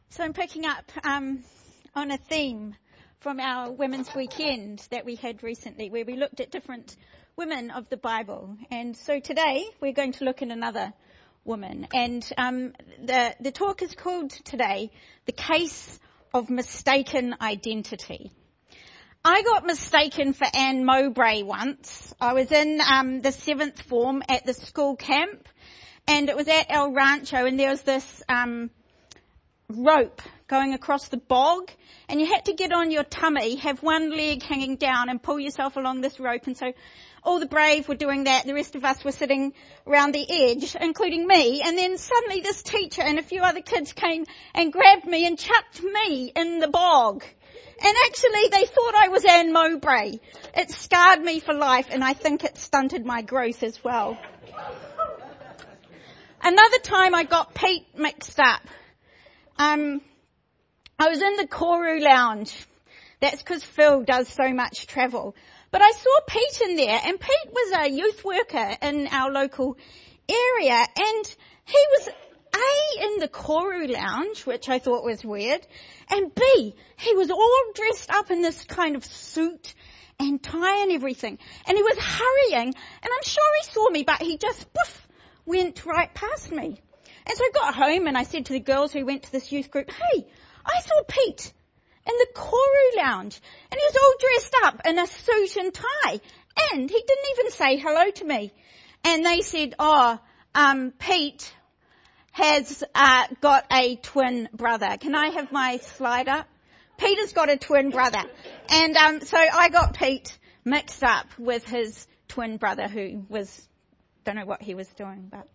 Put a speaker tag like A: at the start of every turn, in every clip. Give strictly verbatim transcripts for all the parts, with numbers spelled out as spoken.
A: So I'm picking up um, on a theme from our Women's Weekend that we had recently, where we looked at different women of the Bible. And so today we're going to look at another woman. And um, the, the talk is called today, The Case of Mistaken Identity. I got mistaken for Anne Mowbray once. I was in um, the seventh form at the school camp, and it was at El Rancho, and there was this um, rope going across the bog, and you had to get on your tummy, have one leg hanging down and pull yourself along this rope. And so all the brave were doing that. The rest of us were sitting around the edge, including me. And then suddenly this teacher and a few other kids came and grabbed me and chucked me in the bog. And actually they thought I was Anne Mowbray. It scarred me for life, and I think it stunted my growth as well. Another time I got Pete mixed up. Um, I was in the Koru Lounge. That's because Phil does so much travel. But I saw Pete in there, and Pete was a youth worker in our local area, and he was A, in the Koru Lounge, which I thought was weird, and B, he was all dressed up in this kind of suit and tie and everything, and he was hurrying, and I'm sure he saw me, but he just, poof, went right past me. And so I got home and I said to the girls who went to this youth group, hey, I saw Pete in the Koru Lounge, and he was all dressed up in a suit and tie, and he didn't even say hello to me. And they said, oh, um, Pete has uh, got a twin brother. Can I have my slide up? Peter's got a twin brother. And um, so I got Pete mixed up with his twin brother, who was, don't know what he was doing, but...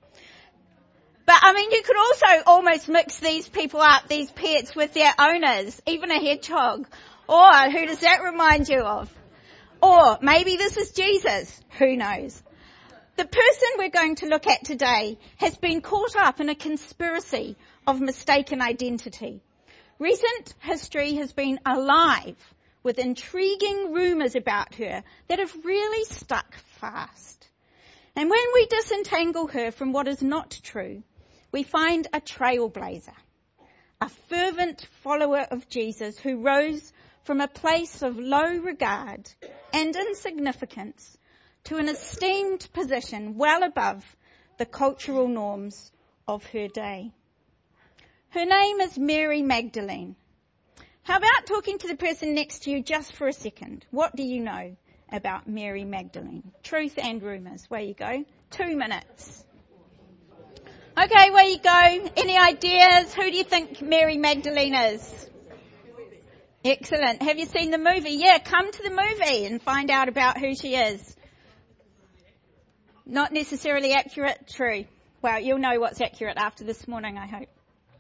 A: But, I mean, you could also almost mix these people up, these pets, with their owners, even a hedgehog. Or, who does that remind you of? Or, maybe this is Jesus. Who knows? The person we're going to look at today has been caught up in a conspiracy of mistaken identity. Recent history has been alive with intriguing rumours about her that have really stuck fast. And when we disentangle her from what is not true, we find a trailblazer, a fervent follower of Jesus who rose from a place of low regard and insignificance to an esteemed position well above the cultural norms of her day. Her name is Mary Magdalene. How about talking to the person next to you just for a second? What do you know about Mary Magdalene? Truth and rumours. Where you go? Two minutes. Okay, where you go? Any ideas? Who do you think Mary Magdalene is? Excellent. Have you seen the movie? Yeah, come to the movie and find out about who she is. Not necessarily accurate? True. Well, you'll know what's accurate after this morning, I hope.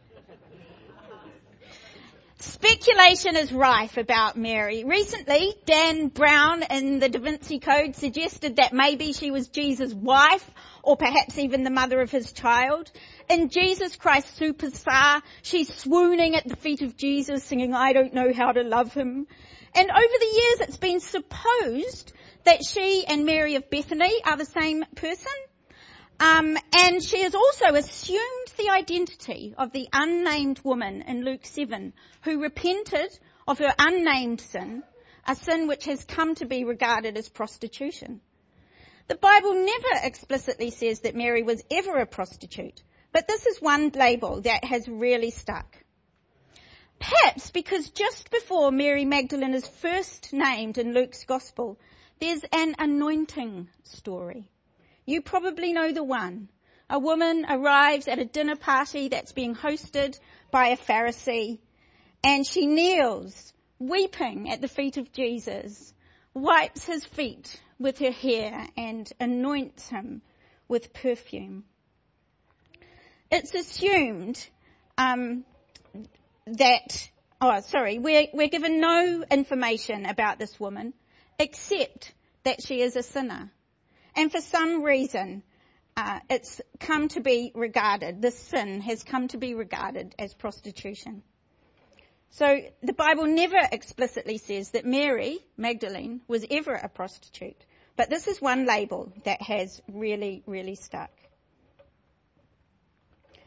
A: Speculation is rife about Mary. Recently, Dan Brown in the Da Vinci Code suggested that maybe she was Jesus' wife, or perhaps even the mother of his child. In Jesus Christ Superstar, she's swooning at the feet of Jesus, singing, I don't know how to love him. And over the years, it's been supposed that she and Mary of Bethany are the same person. Um, and she has also assumed the identity of the unnamed woman in Luke seven who repented of her unnamed sin, a sin which has come to be regarded as prostitution. The Bible never explicitly says that Mary was ever a prostitute, but this is one label that has really stuck. Perhaps because just before Mary Magdalene is first named in Luke's Gospel, there's an anointing story. You probably know the one. A woman arrives at a dinner party that's being hosted by a Pharisee, and she kneels, weeping at the feet of Jesus, wipes his feet with her hair and anoints him with perfume. It's assumed um, that, oh, sorry, we're, we're given no information about this woman except that she is a sinner. And for some reason, uh, it's come to be regarded, this sin has come to be regarded as prostitution. So the Bible never explicitly says that Mary Magdalene was ever a prostitute. But this is one label that has really, really stuck.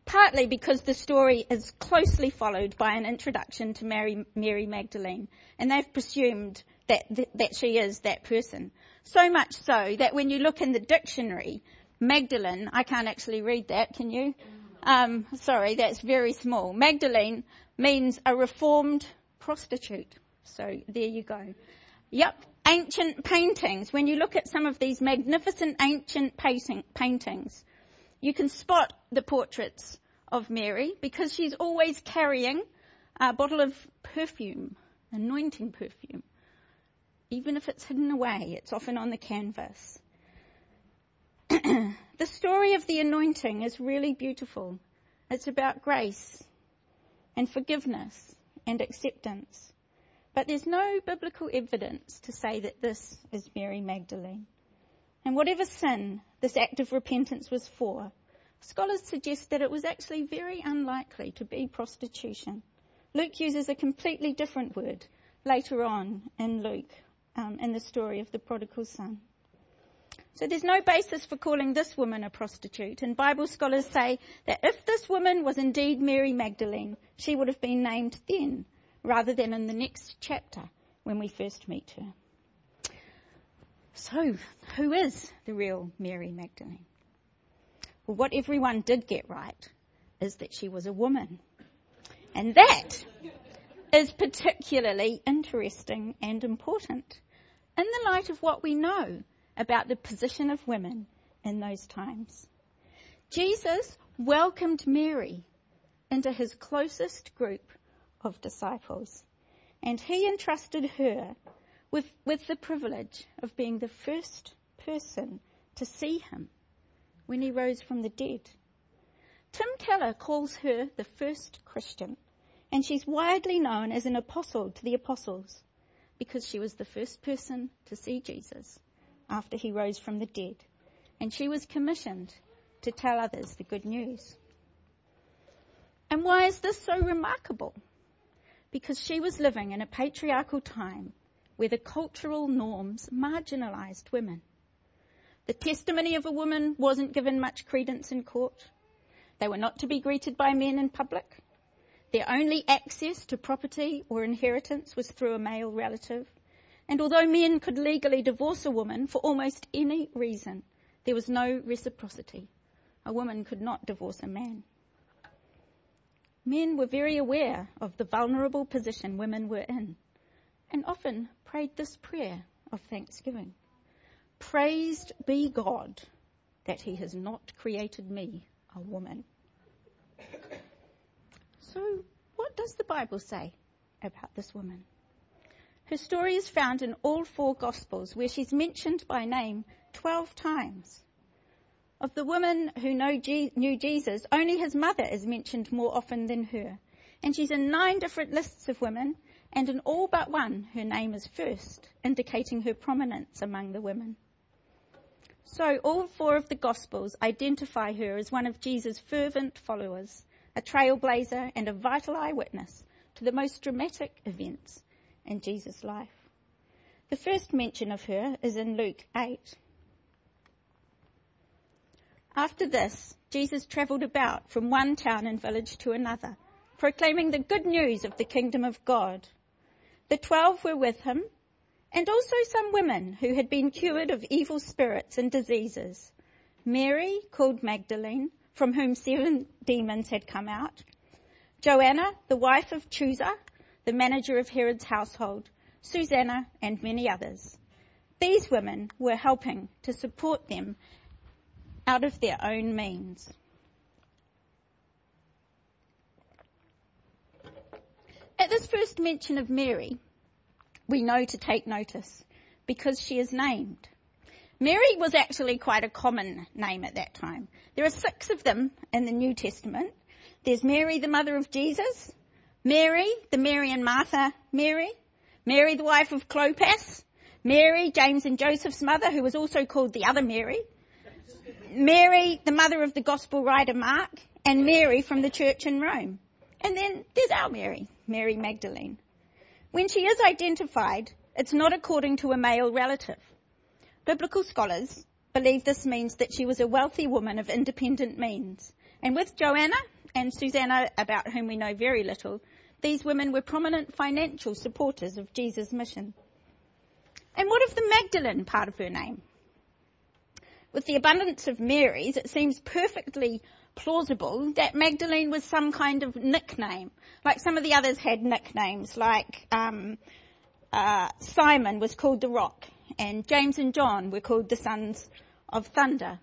A: partly because the story is closely followed by an introduction to Mary, Mary Magdalene, and they've presumed that, th- that she is that person. So much so that when you look in the dictionary, Magdalene, I can't actually read that, can you? Um, sorry, that's very small. Magdalene means a reformed prostitute. So there you go. Yep, ancient paintings. When you look at some of these magnificent ancient painting, paintings, you can spot the portraits of Mary because she's always carrying a bottle of perfume, anointing perfume. Even if it's hidden away, it's often on the canvas. The story of the anointing is really beautiful. It's about grace and forgiveness and acceptance. But there's no biblical evidence to say that this is Mary Magdalene. And whatever sin this act of repentance was for, scholars suggest that it was actually very unlikely to be prostitution. Luke uses a completely different word later on in Luke, um, in the story of the prodigal son. So there's no basis for calling this woman a prostitute, and Bible scholars say that if this woman was indeed Mary Magdalene, she would have been named then, rather than in the next chapter when we first meet her. So, who is the real Mary Magdalene? Well, what everyone did get right is that she was a woman. And that is particularly interesting and important in the light of what we know about the position of women in those times. Jesus welcomed Mary into his closest group of disciples, and he entrusted her with, with the privilege of being the first person to see him when he rose from the dead. Tim Keller calls her the first Christian, and she's widely known as an apostle to the apostles because she was the first person to see Jesus after he rose from the dead, and she was commissioned to tell others the good news. And why is this so remarkable? Because she was living in a patriarchal time where the cultural norms marginalised women. The testimony of a woman wasn't given much credence in court. They were not to be greeted by men in public. Their only access to property or inheritance was through a male relative. And although men could legally divorce a woman for almost any reason, there was no reciprocity. A woman could not divorce a man. Men were very aware of the vulnerable position women were in, and often prayed this prayer of thanksgiving. Praised be God that he has not created me a woman. So, what does the Bible say about this woman? Her story is found in all four Gospels, where she's mentioned by name twelve times. Of the women who know Je- knew Jesus, only his mother is mentioned more often than her. And she's in nine different lists of women, and in all but one, her name is first, indicating her prominence among the women. So all four of the Gospels identify her as one of Jesus' fervent followers, a trailblazer and a vital eyewitness to the most dramatic events in Jesus' life. The first mention of her is in Luke eight. After this, Jesus travelled about from one town and village to another, proclaiming the good news of the kingdom of God. The twelve were with him, and also some women who had been cured of evil spirits and diseases. Mary, called Magdalene, from whom seven demons had come out. Joanna, the wife of Chuza, the manager of Herod's household, Susanna, and many others. These women were helping to support them out of their own means. At this first mention of Mary, we know to take notice because she is named. Mary was actually quite a common name at that time. There are six of them in the New Testament. There's Mary, the mother of Jesus, Mary, the Mary and Martha Mary, Mary, the wife of Clopas, Mary, James and Joseph's mother, who was also called the other Mary, Mary, the mother of the gospel writer Mark, and Mary from the church in Rome. And then there's our Mary, Mary Magdalene. When she is identified, it's not according to a male relative. Biblical scholars believe this means that she was a wealthy woman of independent means. And with Joanna and Susanna, about whom we know very little, these women were prominent financial supporters of Jesus' mission. And what of the Magdalene part of her name? With the abundance of Marys, it seems perfectly plausible that Magdalene was some kind of nickname. Like some of the others had nicknames, like um, uh, Simon was called the Rock, and James and John were called the Sons of Thunder.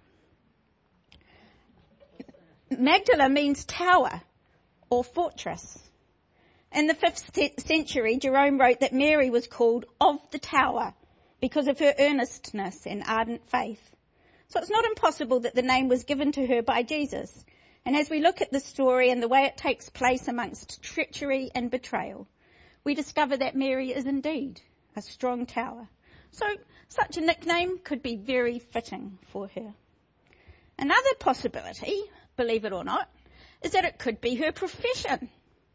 A: Magdala means tower or fortress. In the fifth century, Jerome wrote that Mary was called of the tower because of her earnestness and ardent faith. So it's not impossible that the name was given to her by Jesus. And as we look at the story and the way it takes place amongst treachery and betrayal, we discover that Mary is indeed a strong tower. So such a nickname could be very fitting for her. Another possibility, believe it or not, is that it could be her profession.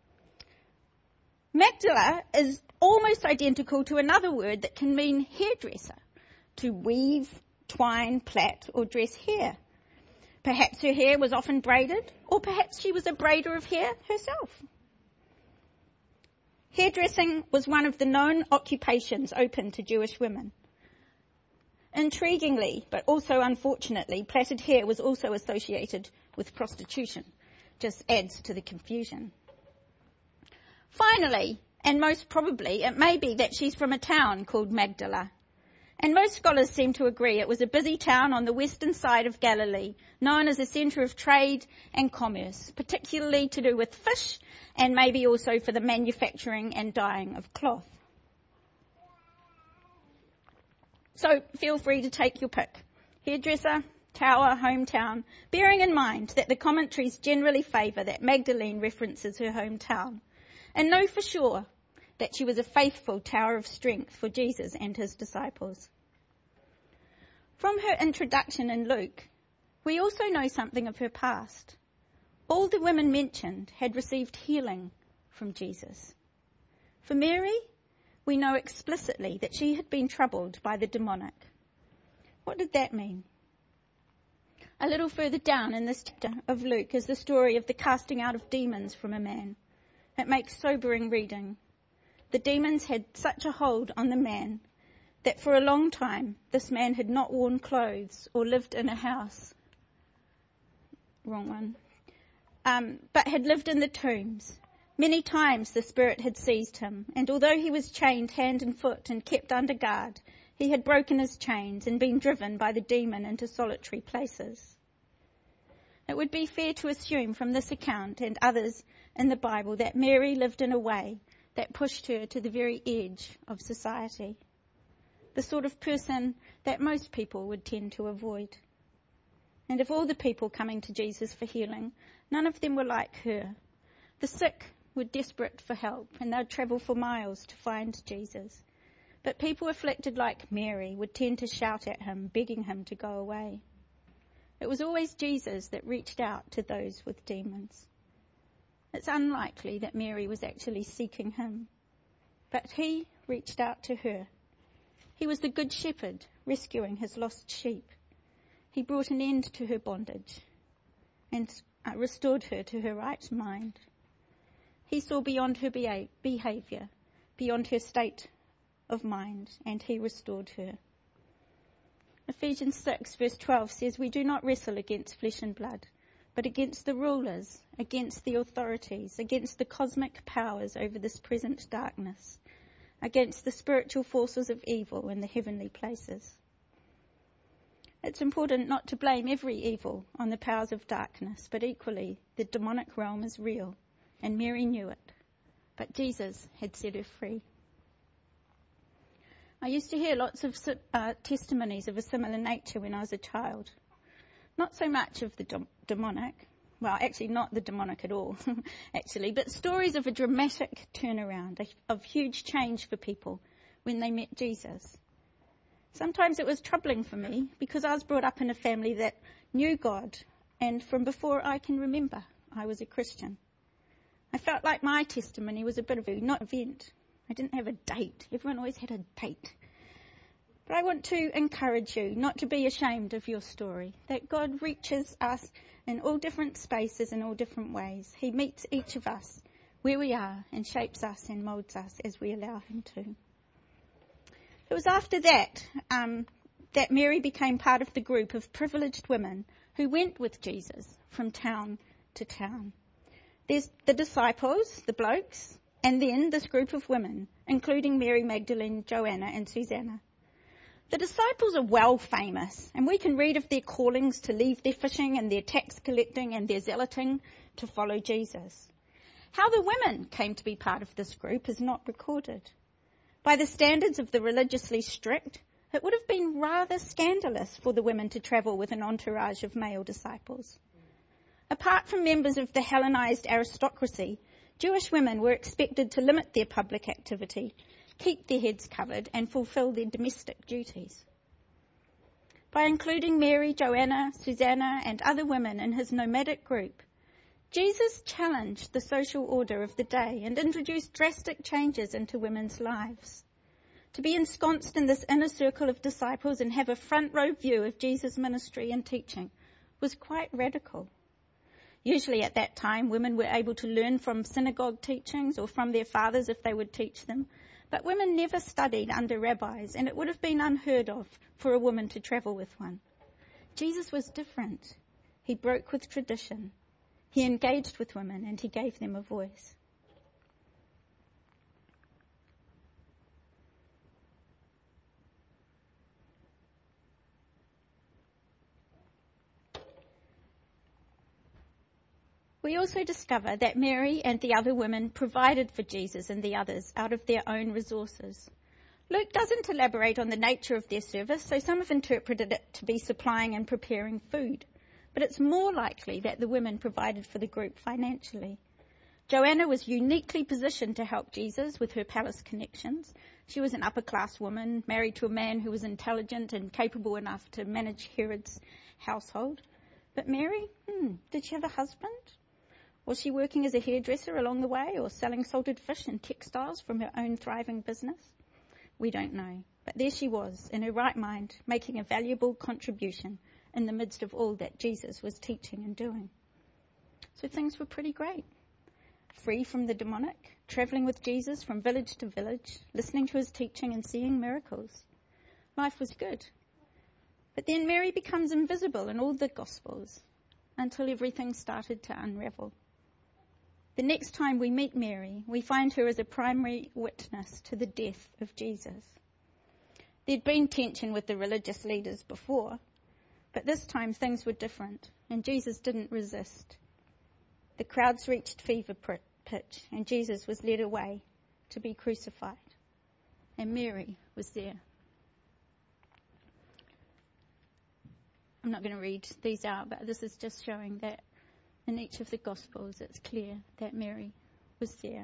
A: Magdala is almost identical to another word that can mean hairdresser, to weave, twine, plait, or dress hair. Perhaps her hair was often braided, or perhaps she was a braider of hair herself. Hairdressing was one of the known occupations open to Jewish women. Intriguingly, but also unfortunately, plaited hair was also associated with prostitution. Just adds to the confusion. Finally, and most probably, it may be that she's from a town called Magdala. And most scholars seem to agree it was a busy town on the western side of Galilee, known as a centre of trade and commerce, particularly to do with fish and maybe also for the manufacturing and dyeing of cloth. So feel free to take your pick. Hairdresser, tower, hometown, bearing in mind that the commentaries generally favour that Magdalene references her hometown, and know for sure that she was a faithful tower of strength for Jesus and his disciples. From her introduction in Luke, we also know something of her past. All the women mentioned had received healing from Jesus. For Mary, we know explicitly that she had been troubled by the demonic. What did that mean? A little further down in this chapter of Luke is the story of the casting out of demons from a man. It makes sobering reading. The demons had such a hold on the man that for a long time this man had not worn clothes or lived in a house. Wrong one. Um, but had lived in the tombs. Many times the spirit had seized him, and although he was chained hand and foot and kept under guard, he had broken his chains and been driven by the demon into solitary places. It would be fair to assume from this account and others in the Bible that Mary lived in a way that pushed her to the very edge of society, the sort of person that most people would tend to avoid. And of all the people coming to Jesus for healing, none of them were like her. The sick were desperate for help, and they'd travel for miles to find Jesus. But people afflicted like Mary would tend to shout at him, begging him to go away. It was always Jesus that reached out to those with demons. It's unlikely that Mary was actually seeking him, but he reached out to her. He was the good shepherd, rescuing his lost sheep. He brought an end to her bondage and restored her to her right mind. He saw beyond her behaviour, beyond her state of mind, and he restored her. Ephesians six verse twelve says, "We do not wrestle against flesh and blood, but against the rulers, against the authorities, against the cosmic powers over this present darkness, against the spiritual forces of evil in the heavenly places." It's important not to blame every evil on the powers of darkness, but equally the demonic realm is real, and Mary knew it, but Jesus had set her free. I used to hear lots of uh, testimonies of a similar nature when I was a child. Not so much of the de- demonic, well, actually not the demonic at all, actually, but stories of a dramatic turnaround, of huge change for people when they met Jesus. Sometimes it was troubling for me because I was brought up in a family that knew God, and from before I can remember, I was a Christian. I felt like my testimony was a bit of a not event. I didn't have a date. Everyone always had a date. But I want to encourage you not to be ashamed of your story, that God reaches us in all different spaces in all different ways. He meets each of us where we are and shapes us and molds us as we allow him to. It was after that um, that Mary became part of the group of privileged women who went with Jesus from town to town. There's the disciples, the blokes, and then this group of women, including Mary Magdalene, Joanna and Susanna. The disciples are well famous, and we can read of their callings to leave their fishing and their tax collecting and their zealoting to follow Jesus. How the women came to be part of this group is not recorded. By the standards of the religiously strict, it would have been rather scandalous for the women to travel with an entourage of male disciples. Apart from members of the Hellenized aristocracy, Jewish women were expected to limit their public activity, keep their heads covered, and fulfill their domestic duties. By including Mary, Joanna, Susanna, and other women in his nomadic group, Jesus challenged the social order of the day and introduced drastic changes into women's lives. To be ensconced in this inner circle of disciples and have a front row view of Jesus' ministry and teaching was quite radical. Usually at that time, women were able to learn from synagogue teachings or from their fathers if they would teach them, but women never studied under rabbis, and it would have been unheard of for a woman to travel with one. Jesus was different. He broke with tradition. He engaged with women and he gave them a voice. We also discover that Mary and the other women provided for Jesus and the others out of their own resources. Luke doesn't elaborate on the nature of their service, so some have interpreted it to be supplying and preparing food. But it's more likely that the women provided for the group financially. Joanna was uniquely positioned to help Jesus with her palace connections. She was an upper-class woman, married to a man who was intelligent and capable enough to manage Herod's household. But Mary, hmm, did she have a husband? Was she working as a hairdresser along the way or selling salted fish and textiles from her own thriving business? We don't know. But there she was, in her right mind, making a valuable contribution in the midst of all that Jesus was teaching and doing. So things were pretty great. Free from the demonic, travelling with Jesus from village to village, listening to his teaching and seeing miracles. Life was good. But then Mary becomes invisible in all the Gospels until everything started to unravel. The next time we meet Mary, we find her as a primary witness to the death of Jesus. There'd been tension with the religious leaders before, but this time things were different, and Jesus didn't resist. The crowds reached fever pitch, and Jesus was led away to be crucified, and Mary was there. I'm not going to read these out, but this is just showing that in each of the Gospels it's clear that Mary was there.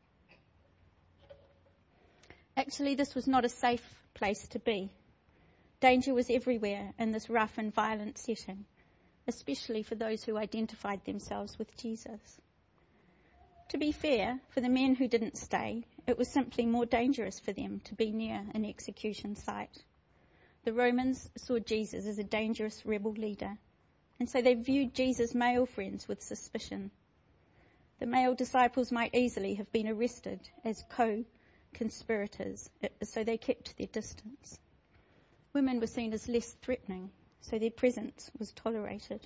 A: Actually, this was not a safe place to be. Danger was everywhere in this rough and violent setting, especially for those who identified themselves with Jesus. To be fair, for the men who didn't stay, it was simply more dangerous for them to be near an execution site. The Romans saw Jesus as a dangerous rebel leader, and so they viewed Jesus' male friends with suspicion. The male disciples might easily have been arrested as co-conspirators, so they kept their distance. Women were seen as less threatening, so their presence was tolerated.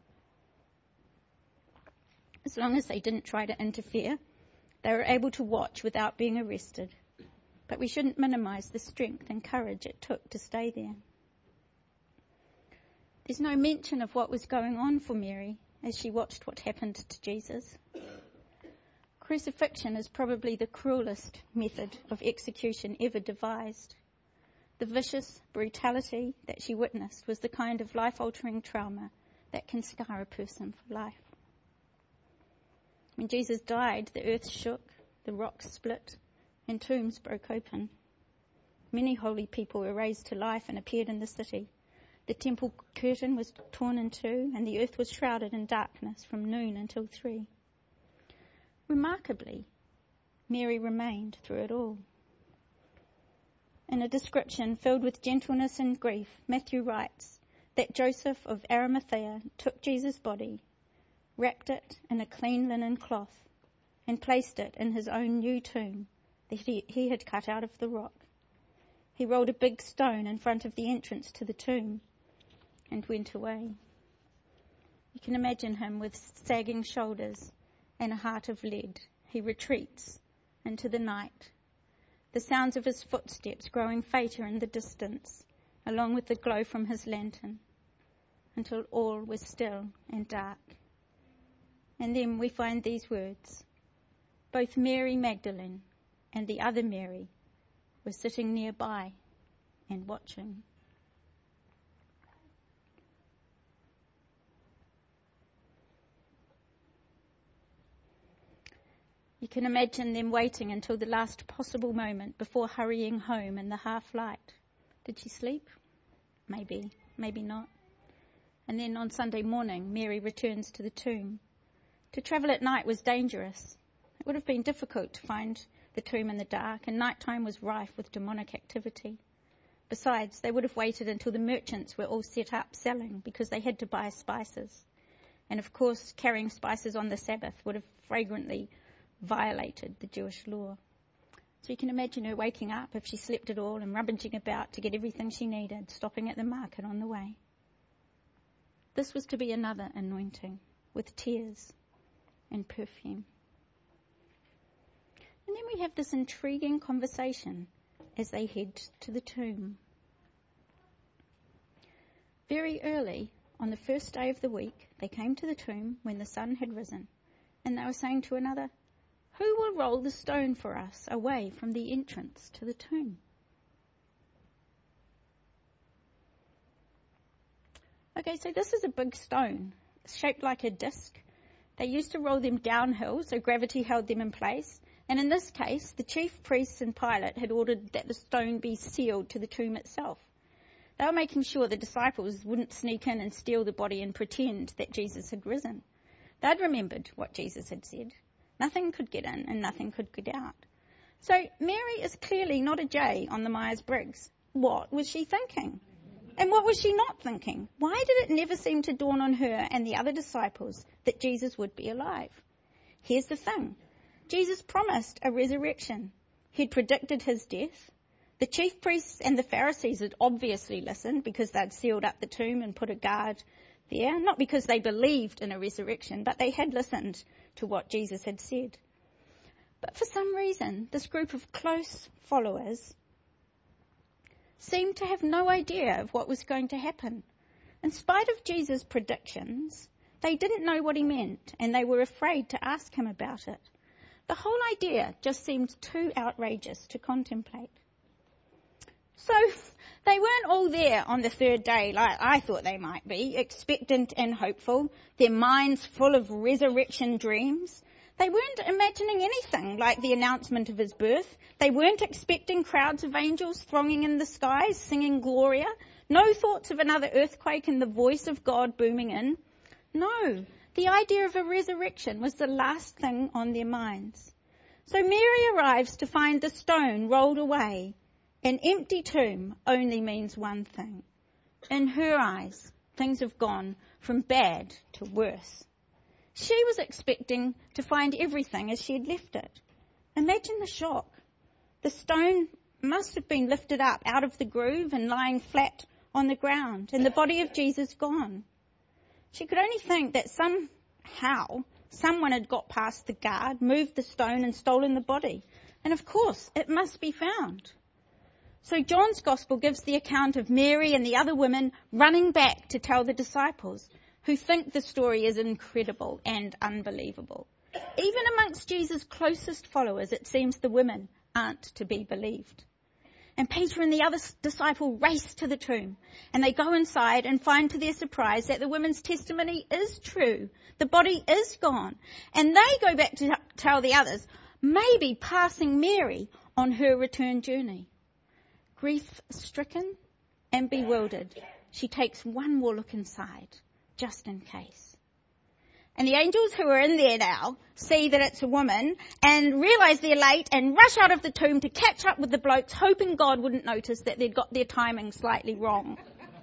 A: As long as they didn't try to interfere, they were able to watch without being arrested. But we shouldn't minimise the strength and courage it took to stay there. There's no mention of what was going on for Mary as she watched what happened to Jesus. Crucifixion is probably the cruelest method of execution ever devised. The vicious brutality that she witnessed was the kind of life-altering trauma that can scar a person for life. When Jesus died, the earth shook, the rocks split, and tombs broke open. Many holy people were raised to life and appeared in the city. The temple curtain was torn in two, and the earth was shrouded in darkness from noon until three. Remarkably, Mary remained through it all. In a description filled with gentleness and grief, Matthew writes that Joseph of Arimathea took Jesus' body, wrapped it in a clean linen cloth, and placed it in his own new tomb that he, he had cut out of the rock. He rolled a big stone in front of the entrance to the tomb and went away. You can imagine him with sagging shoulders and a heart of lead. He retreats into the night, the sounds of his footsteps growing fainter in the distance, along with the glow from his lantern, until all was still and dark. And then we find these words: both Mary Magdalene and the other Mary were sitting nearby and watching. You can imagine them waiting until the last possible moment before hurrying home in the half light. Did she sleep? Maybe, maybe not. And then on Sunday morning, Mary returns to the tomb. To travel at night was dangerous. It would have been difficult to find the tomb in the dark, and nighttime was rife with demonic activity. Besides, they would have waited until the merchants were all set up selling, because they had to buy spices. And of course, carrying spices on the Sabbath would have flagrantly violated the Jewish law. So you can imagine her waking up, if she slept at all, and rummaging about to get everything she needed, stopping at the market on the way. This was to be another anointing, with tears and perfume. And then we have this intriguing conversation as they head to the tomb. Very early, on the first day of the week, they came to the tomb when the sun had risen, and they were saying to another, "Who will roll the stone for us away from the entrance to the tomb?" Okay, so this is a big stone. It's shaped like a disc. They used to roll them downhill, so gravity held them in place. And in this case, the chief priests and Pilate had ordered that the stone be sealed to the tomb itself. They were making sure the disciples wouldn't sneak in and steal the body and pretend that Jesus had risen. They'd remembered what Jesus had said. Nothing could get in and nothing could get out. So Mary is clearly not a J on the Myers-Briggs. What was she thinking? And what was she not thinking? Why did it never seem to dawn on her and the other disciples that Jesus would be alive? Here's the thing. Jesus promised a resurrection. He'd predicted his death. The chief priests and the Pharisees had obviously listened because they'd sealed up the tomb and put a guard there, not because they believed in a resurrection, but they had listened to what Jesus had said. But for some reason, this group of close followers seemed to have no idea of what was going to happen. In spite of Jesus' predictions, they didn't know what he meant, and they were afraid to ask him about it. The whole idea just seemed too outrageous to contemplate. So they weren't all there on the third day like I thought they might be, expectant and hopeful, their minds full of resurrection dreams. They weren't imagining anything like the announcement of his birth. They weren't expecting crowds of angels thronging in the skies, singing Gloria. No thoughts of another earthquake and the voice of God booming in. No, the idea of a resurrection was the last thing on their minds. So Mary arrives to find the stone rolled away. An empty tomb only means one thing. In her eyes, things have gone from bad to worse. She was expecting to find everything as she had left it. Imagine the shock. The stone must have been lifted up out of the groove and lying flat on the ground, and the body of Jesus gone. She could only think that somehow someone had got past the guard, moved the stone and stolen the body. And of course, it must be found. So John's Gospel gives the account of Mary and the other women running back to tell the disciples, who think the story is incredible and unbelievable. Even amongst Jesus' closest followers, it seems the women aren't to be believed. And Peter and the other disciple race to the tomb, and they go inside and find to their surprise that the women's testimony is true. The body is gone. And they go back to tell the others, maybe passing Mary on her return journey. Grief-stricken and bewildered, she takes one more look inside, just in case. And the angels who are in there now see that it's a woman and realise they're late and rush out of the tomb to catch up with the blokes, hoping God wouldn't notice that they'd got their timing slightly wrong.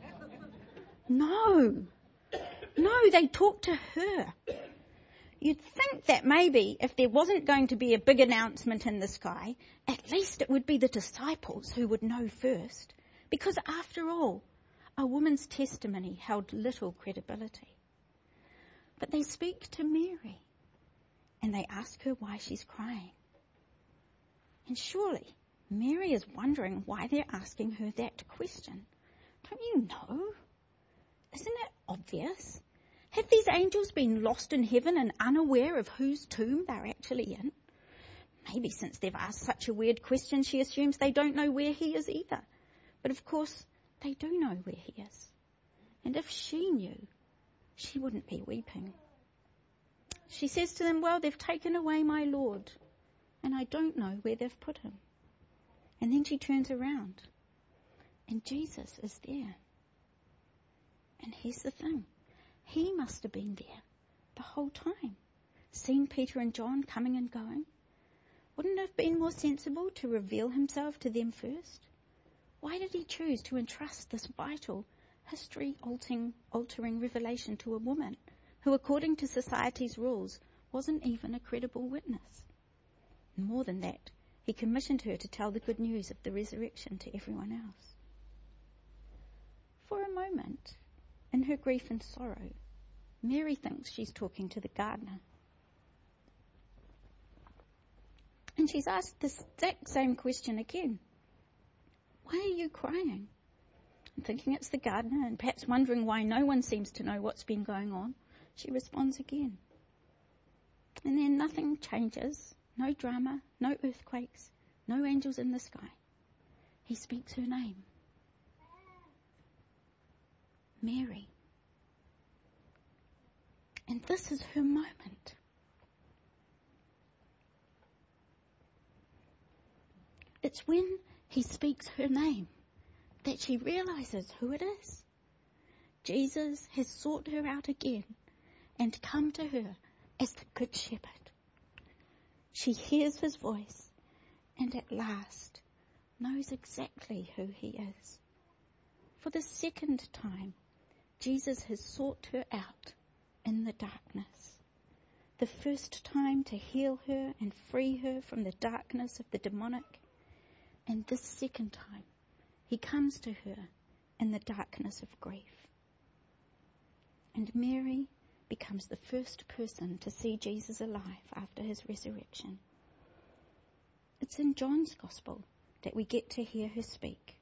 A: No. No, they talk to her. You'd think that maybe if there wasn't going to be a big announcement in the sky, at least it would be the disciples who would know first. Because after all, a woman's testimony held little credibility. But they speak to Mary and they ask her why she's crying. And surely Mary is wondering why they're asking her that question. Don't you know? Isn't it obvious? Have these angels been lost in heaven and unaware of whose tomb they're actually in? Maybe since they've asked such a weird question, she assumes they don't know where he is either. But of course, they do know where he is. And if she knew, she wouldn't be weeping. She says to them, well, they've taken away my Lord, and I don't know where they've put him. And then she turns around, and Jesus is there. And here's the thing. He must have been there the whole time, seen Peter and John coming and going. Wouldn't it have been more sensible to reveal himself to them first? Why did he choose to entrust this vital, history-altering altering revelation to a woman who, according to society's rules, wasn't even a credible witness? And more than that, he commissioned her to tell the good news of the resurrection to everyone else. For a moment, in her grief and sorrow, Mary thinks she's talking to the gardener. And she's asked the exact same question again. Why are you crying? And thinking it's the gardener and perhaps wondering why no one seems to know what's been going on, she responds again. And then nothing changes. No drama, no earthquakes, no angels in the sky. He speaks her name. Mary. And this is her moment. It's when he speaks her name that she realizes who it is. Jesus has sought her out again and come to her as the Good Shepherd. She hears his voice and at last knows exactly who he is. For the second time, Jesus has sought her out in the darkness. The first time to heal her and free her from the darkness of the demonic. And this second time, he comes to her in the darkness of grief. And Mary becomes the first person to see Jesus alive after his resurrection. It's in John's Gospel that we get to hear her speak.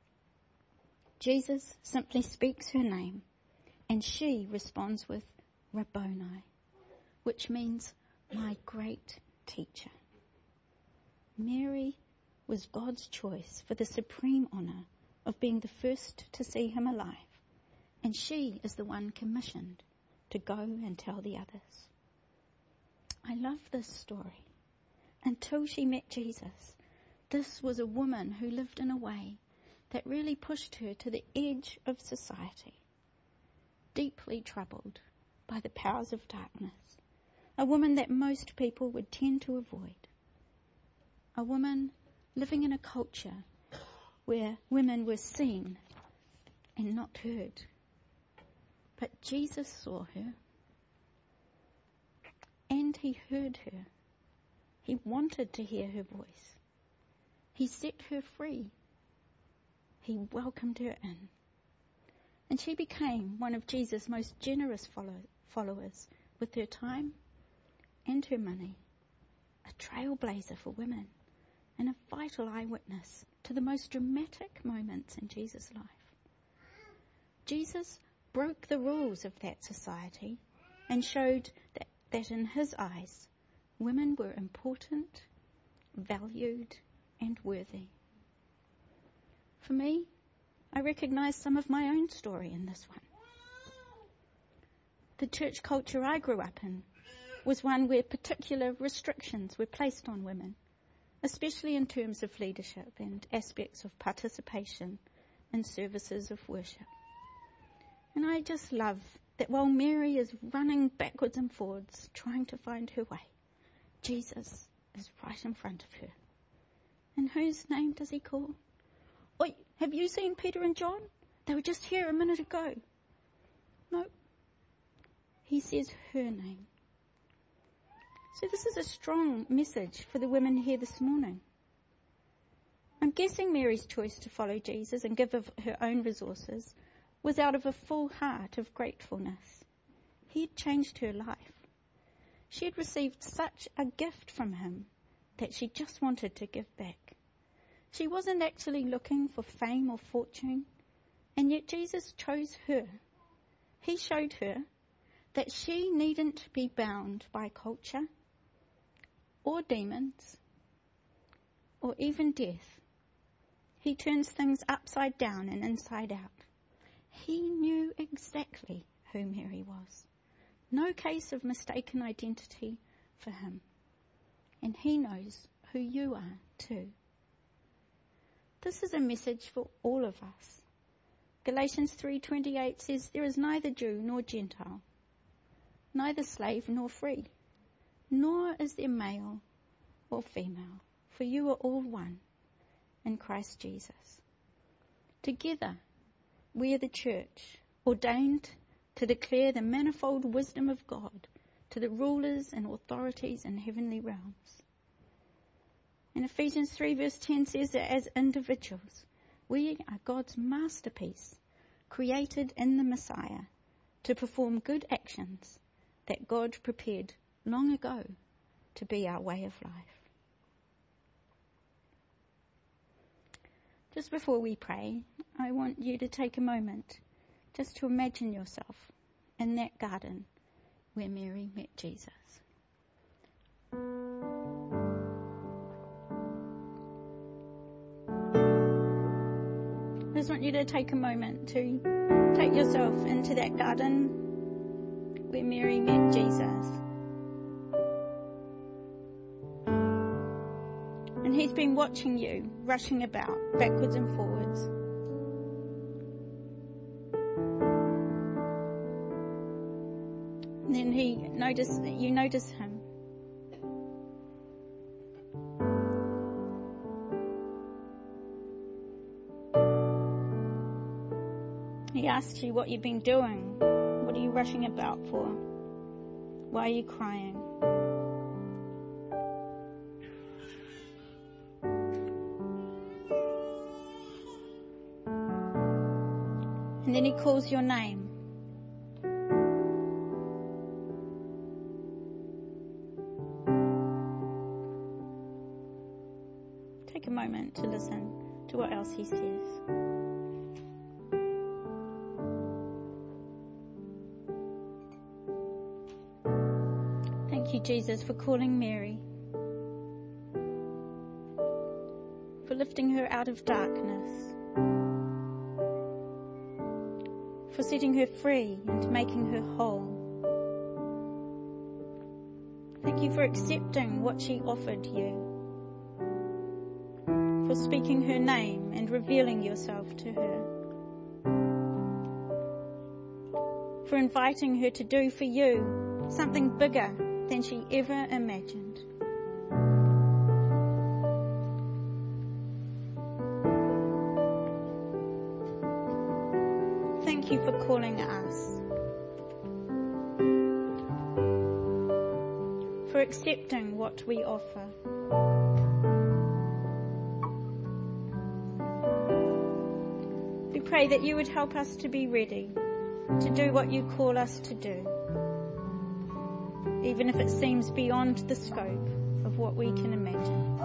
A: Jesus simply speaks her name, and she responds with Rabboni, which means my great teacher. Mary was God's choice for the supreme honour of being the first to see him alive, and she is the one commissioned to go and tell the others. I love this story. Until she met Jesus, this was a woman who lived in a way that really pushed her to the edge of society, deeply troubled by the powers of darkness, a woman that most people would tend to avoid, a woman living in a culture where women were seen and not heard. But Jesus saw her and he heard her. He wanted to hear her voice. He set her free. He welcomed her in. And she became one of Jesus' most generous follow- followers with her time and her money, a trailblazer for women and a vital eyewitness to the most dramatic moments in Jesus' life. Jesus broke the rules of that society and showed that, that in his eyes, women were important, valued, and worthy. For me, I recognise some of my own story in this one. The church culture I grew up in was one where particular restrictions were placed on women, especially in terms of leadership and aspects of participation in services of worship. And I just love that while Mary is running backwards and forwards, trying to find her way, Jesus is right in front of her. And whose name does he call? Oi, have you seen Peter and John? They were just here a minute ago. No. He says her name. So this is a strong message for the women here this morning. I'm guessing Mary's choice to follow Jesus and give of her own resources was out of a full heart of gratefulness. He had changed her life. She had received such a gift from him that she just wanted to give back. She wasn't actually looking for fame or fortune, and yet Jesus chose her. He showed her that she needn't be bound by culture or demons or even death. He turns things upside down and inside out. He knew exactly who Mary was. No case of mistaken identity for him. And he knows who you are too. This is a message for all of us. Galatians three twenty-eight says, there is neither Jew nor Gentile, neither slave nor free, nor is there male or female, for you are all one in Christ Jesus. Together, we are the church, ordained to declare the manifold wisdom of God to the rulers and authorities in heavenly realms. And Ephesians three verse ten says that as individuals, we are God's masterpiece, created in the Messiah to perform good actions that God prepared long ago to be our way of life. Just before we pray, I want you to take a moment just to imagine yourself in that garden where Mary met Jesus. I just want you to take a moment to take yourself into that garden where Mary met Jesus. And he's been watching you, rushing about, backwards and forwards. And then he noticed, you notice him. He asks you what you've been doing. What are you rushing about for? Why are you crying? And then he calls your name. Take a moment to listen to what else he says. Thank you, Jesus, for calling Mary, for lifting her out of darkness, for setting her free and making her whole. Thank you for accepting what she offered you, for speaking her name and revealing yourself to her, for inviting her to do for you something bigger than she ever imagined. Thank you for calling us, for accepting what we offer. We pray that you would help us to be ready to do what you call us to do, even if it seems beyond the scope of what we can imagine.